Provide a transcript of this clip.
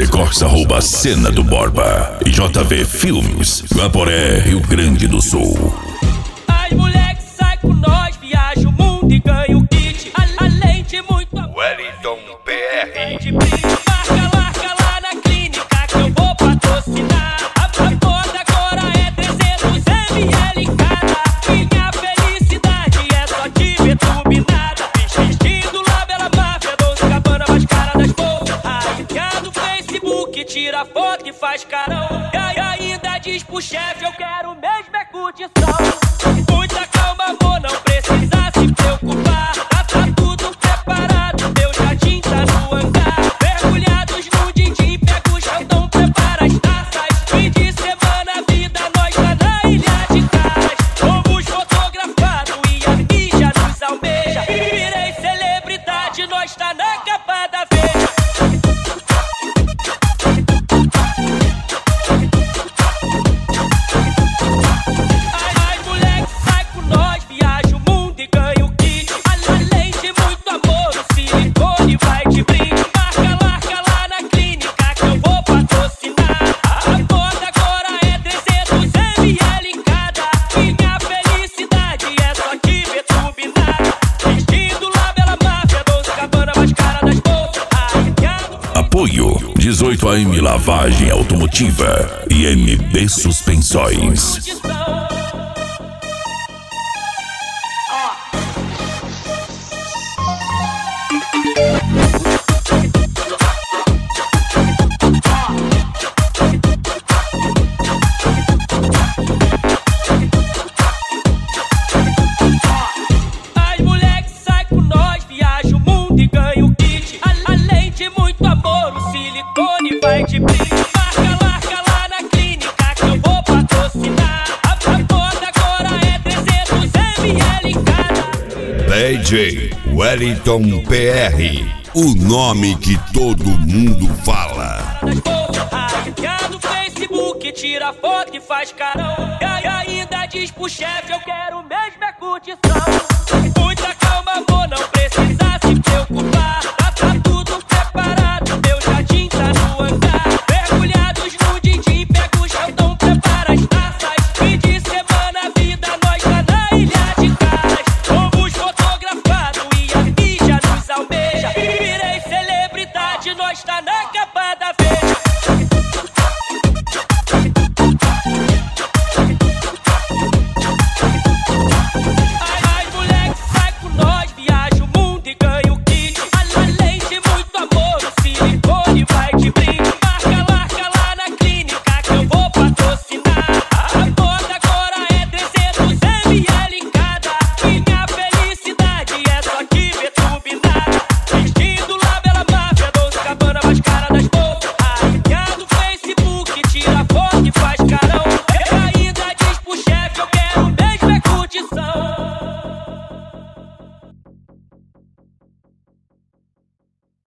Decorsa rouba a cena do Borba. E JV Filmes, Guaporé, Rio Grande do Sul. As moleques saem com nós, viaja o mundo e ganha o kit. Além de muito amor, Wellington PR. de brinde, marca lá na clínica que eu vou patrocinar. A foda agora é 300 ml cada. Minha felicidade é só te ver turbinada. Vestindo lá Bela Máfia, Dolce Gabbana, mais cara das bolsas. Aí do Facebook, tira foto e faz carão. E ainda diz pro chefe, eu quero mesmo é curtição. Muita calma, amor, não precisa se preocupar. Tá tudo preparado, meu jardim tá no hangar. Mergulhados no din-din, pega o chão, prepara as taças. Fim de semana, vida, nós tá na ilha de caras. Fomos fotografados e a mídia nos almeja. Virei celebridade, nós tá na capa da Veja. As moleques saem com nós, viaja o mundo e ganha o kit. Além de muito amor, o silicone vai de brinde. Marca lá na clínica que eu vou patrocinar. A moda agora é 300 ml cada. Minha felicidade é só te ver turbinada. Vestindo lá Bela Máfia, Dolce Gabbana, mais cara das bolsas. Apoio 18AM Lavagem Automotiva e MB Suspensões. As moleques saem com nós, viaja o mundo e ganha o kit. Além de muito amor, o silicone vai de brinde. Marca lá na clínica que eu vou patrocinar. A moda agora é 300 ml cada. DJ Wellington PR. O nome que todo mundo fala. Das bolsas, aí do Facebook, tira foto e faz carão. E ainda diz pro chefe, eu quero mesmo é curtição. Muita